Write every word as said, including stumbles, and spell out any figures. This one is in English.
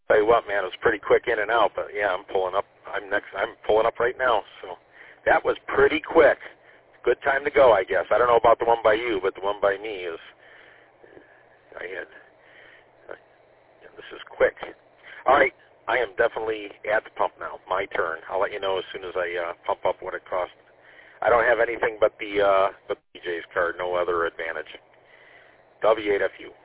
Tell you what, man, it was pretty quick in and out, but yeah, I'm pulling up. I'm next. I'm pulling up right now. So that was pretty quick. Good time to go, I guess. I don't know about the one by you, but the one by me is. I had. Uh, this is quick. All right, I am definitely at the pump now. My turn. I'll let you know as soon as I uh, pump up what it cost. I don't have anything but the uh, the P J's card. No other advantage. W eight F U.